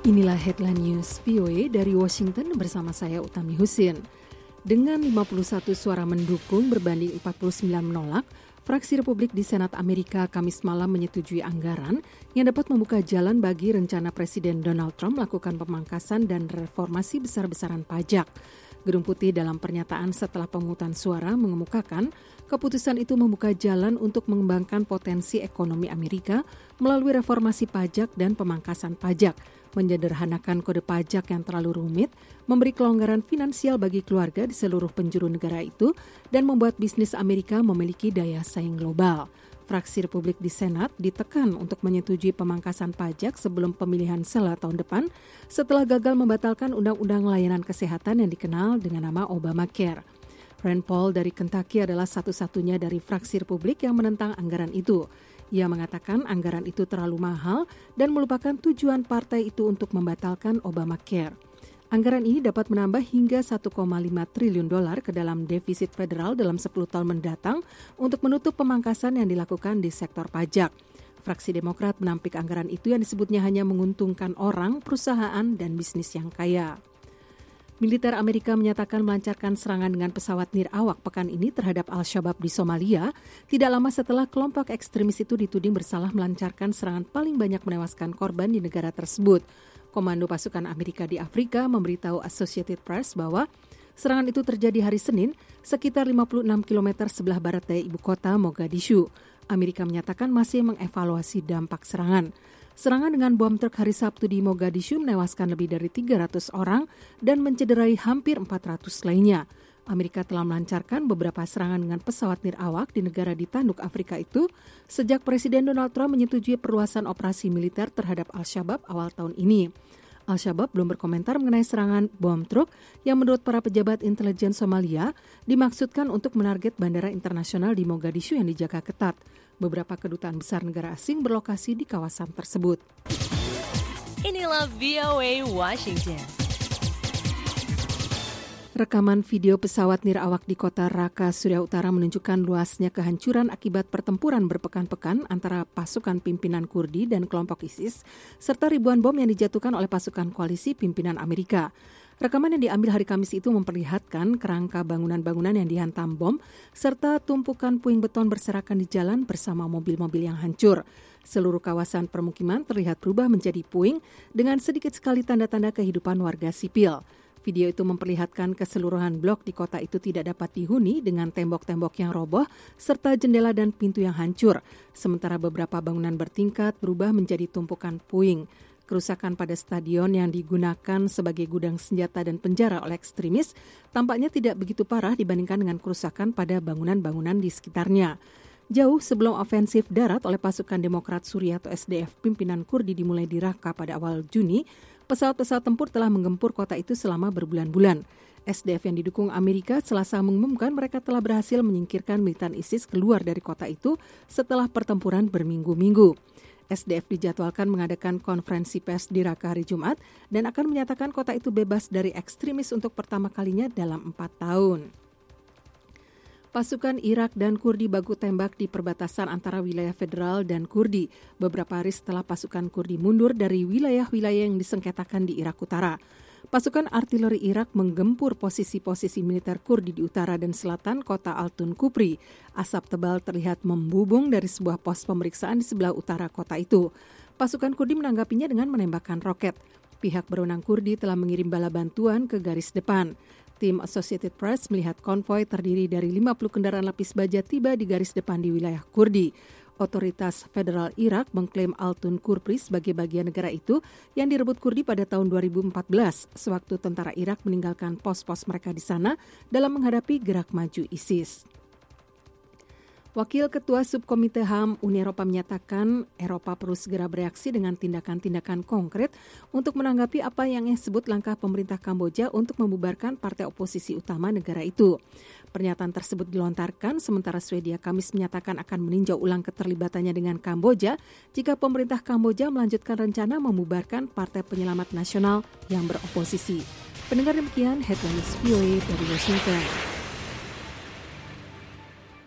Inilah headline news VOA dari Washington bersama saya Utami Husin. Dengan 51 suara mendukung berbanding 49 menolak, fraksi Republik di Senat Amerika Kamis malam menyetujui anggaran yang dapat membuka jalan bagi rencana Presiden Donald Trump melakukan pemangkasan dan reformasi besar-besaran pajak. Gedung Putih dalam pernyataan setelah pemungutan suara mengemukakan keputusan itu membuka jalan untuk mengembangkan potensi ekonomi Amerika melalui reformasi pajak dan pemangkasan pajak, menyederhanakan kode pajak yang terlalu rumit, memberi kelonggaran finansial bagi keluarga di seluruh penjuru negara itu, dan membuat bisnis Amerika memiliki daya saing global. Fraksi Republik di Senat ditekan untuk menyetujui pemangkasan pajak sebelum pemilihan Sela tahun depan setelah gagal membatalkan undang-undang layanan kesehatan yang dikenal dengan nama Obamacare. Rand Paul dari Kentucky adalah satu-satunya dari fraksi Republik yang menentang anggaran itu. Ia mengatakan anggaran itu terlalu mahal dan melupakan tujuan partai itu untuk membatalkan Obamacare. Anggaran ini dapat menambah hingga 1,5 triliun dolar ke dalam defisit federal dalam 10 tahun mendatang untuk menutup pemangkasan yang dilakukan di sektor pajak. Fraksi Demokrat menampik anggaran itu yang disebutnya hanya menguntungkan orang, perusahaan, dan bisnis yang kaya. Militer Amerika menyatakan melancarkan serangan dengan pesawat nirawak pekan ini terhadap Al-Shabaab di Somalia, tidak lama setelah kelompok ekstremis itu dituding bersalah melancarkan serangan paling banyak menewaskan korban di negara tersebut. Komando pasukan Amerika di Afrika memberitahu Associated Press bahwa serangan itu terjadi hari Senin sekitar 56 km sebelah barat daya ibu kota Mogadishu. Amerika menyatakan masih mengevaluasi dampak serangan. Serangan dengan bom truk hari Sabtu di Mogadishu menewaskan lebih dari 300 orang dan mencederai hampir 400 lainnya. Amerika telah melancarkan beberapa serangan dengan pesawat nirawak di negara di tanduk Afrika itu sejak Presiden Donald Trump menyetujui perluasan operasi militer terhadap Al-Shabaab awal tahun ini. Al-Shabaab belum berkomentar mengenai serangan bom truk yang menurut para pejabat intelijen Somalia dimaksudkan untuk menarget bandara internasional di Mogadishu yang dijaga ketat. Beberapa kedutaan besar negara asing berlokasi di kawasan tersebut. Inilah VOA Washington. Rekaman video pesawat nirawak di kota Raqqa, Suriah Utara menunjukkan luasnya kehancuran akibat pertempuran berpekan-pekan antara pasukan pimpinan Kurdi dan kelompok ISIS, serta ribuan bom yang dijatuhkan oleh pasukan koalisi pimpinan Amerika. Rekaman yang diambil hari Kamis itu memperlihatkan kerangka bangunan-bangunan yang dihantam bom, serta tumpukan puing beton berserakan di jalan bersama mobil-mobil yang hancur. Seluruh kawasan permukiman terlihat berubah menjadi puing dengan sedikit sekali tanda-tanda kehidupan warga sipil. Video itu memperlihatkan keseluruhan blok di kota itu tidak dapat dihuni dengan tembok-tembok yang roboh serta jendela dan pintu yang hancur, sementara beberapa bangunan bertingkat berubah menjadi tumpukan puing. Kerusakan pada stadion yang digunakan sebagai gudang senjata dan penjara oleh ekstremis tampaknya tidak begitu parah dibandingkan dengan kerusakan pada bangunan-bangunan di sekitarnya. Jauh sebelum ofensif darat oleh pasukan Demokrat Suriah atau SDF pimpinan Kurdi dimulai di Raqqa pada awal Juni, pesawat-pesawat tempur telah menggempur kota itu selama berbulan-bulan. SDF yang didukung Amerika Selasa mengumumkan mereka telah berhasil menyingkirkan militan ISIS keluar dari kota itu setelah pertempuran berminggu-minggu. SDF dijadwalkan mengadakan konferensi pers di Raqqa hari Jumat dan akan menyatakan kota itu bebas dari ekstremis untuk pertama kalinya dalam 4 tahun. Pasukan Irak dan Kurdi baku tembak di perbatasan antara wilayah federal dan Kurdi beberapa hari setelah pasukan Kurdi mundur dari wilayah-wilayah yang disengketakan di Irak Utara. Pasukan artileri Irak menggempur posisi-posisi militer Kurdi di utara dan selatan kota Altun Kupri. Asap tebal terlihat membubung dari sebuah pos pemeriksaan di sebelah utara kota itu. Pasukan Kurdi menanggapinya dengan menembakkan roket. Pihak berwenang Kurdi telah mengirim bala bantuan ke garis depan. Tim Associated Press melihat konvoi terdiri dari 50 kendaraan lapis baja tiba di garis depan di wilayah Kurdi. Otoritas federal Irak mengklaim Altun Kupri sebagai bagian negara itu yang direbut Kurdi pada tahun 2014, sewaktu tentara Irak meninggalkan pos-pos mereka di sana dalam menghadapi gerak maju ISIS. Wakil Ketua Subkomite HAM Uni Eropa menyatakan Eropa perlu segera bereaksi dengan tindakan-tindakan konkret untuk menanggapi apa yang disebut langkah pemerintah Kamboja untuk membubarkan partai oposisi utama negara itu. Pernyataan tersebut dilontarkan sementara Swedia Kamis menyatakan akan meninjau ulang keterlibatannya dengan Kamboja jika pemerintah Kamboja melanjutkan rencana membubarkan Partai Penyelamat Nasional yang beroposisi. Pendengar demikian Headlines VOA dari Washington.